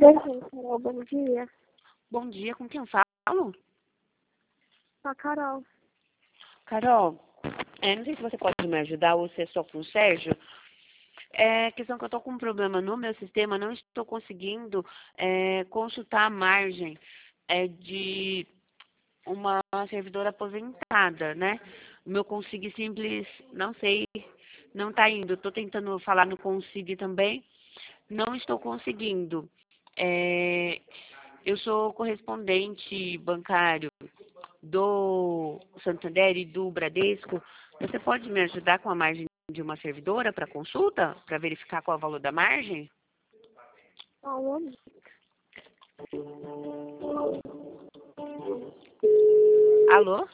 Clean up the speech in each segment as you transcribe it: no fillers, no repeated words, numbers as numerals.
Presente, Carol, bom dia. Bom dia, com quem eu falo? A Carol. Carol, não sei se você pode me ajudar ou se é só com o Sérgio. É questão que eu estou com um problema no meu sistema, não estou conseguindo consultar a margem de uma servidora aposentada, né? O meu Consig Simples, não sei, não está indo. Estou tentando falar no Consig também, não estou conseguindo. É, eu sou correspondente bancário do Santander e do Bradesco. Você pode me ajudar com a margem de uma servidora para consulta, para verificar qual é o valor da margem? Aonde? Alô?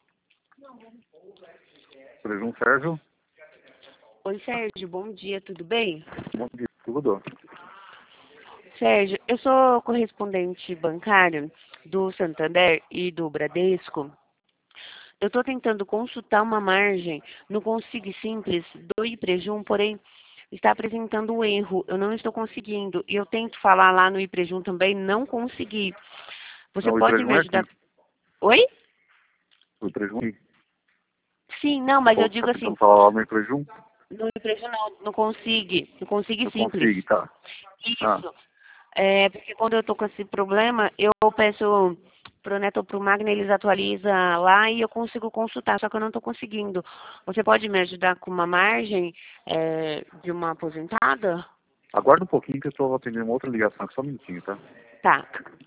Presumo Sérgio. Oi, Sérgio, bom dia, tudo bem? Bom dia, tudo. Sérgio, eu sou correspondente bancário do Santander e do Bradesco. Eu estou tentando consultar uma margem no Consig Simples do Iprejum, porém está apresentando um erro. Eu não estou conseguindo. E eu tento falar lá no Iprejum também, não consegui. Você Não, o pode Iprejum me é ajudar? aqui. Oi? O Iprejum aqui. Sim, não, mas eu Posso digo estar assim, tentando falar lá no Iprejum? no Iprejum não consigo, no Consig Eu Simples. consigo, tá. Isso. Porque quando eu estou com esse problema, eu peço pro Neto ou pro Magna, eles atualizam lá e eu consigo consultar, só que eu não estou conseguindo. Você pode me ajudar com uma margem de uma aposentada? Aguarda um pouquinho que eu estou atendendo uma outra ligação, só um minutinho, tá? Tá.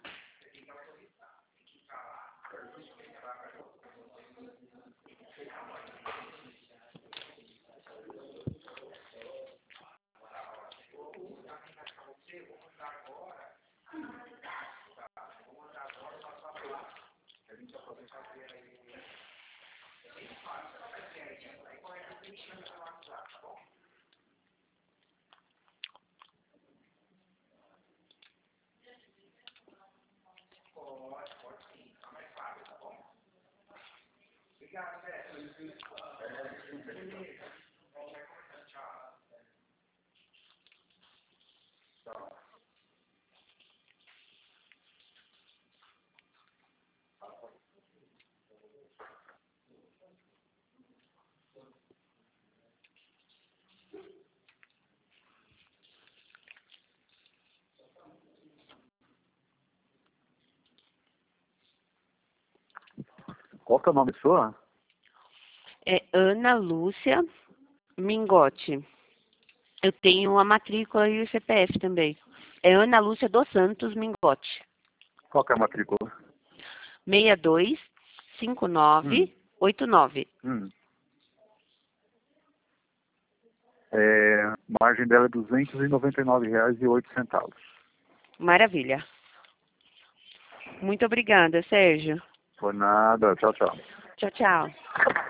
Qual que é o nome sua? É Ana Lúcia Mingotti. Eu tenho a matrícula e o CPF também. É Ana Lúcia dos Santos Mingotti. Qual que é a matrícula? 625989. Margem dela é R$ 299,08. Maravilha. Muito obrigada, Sérgio. Por nada. Tchau, tchau. Tchau, tchau.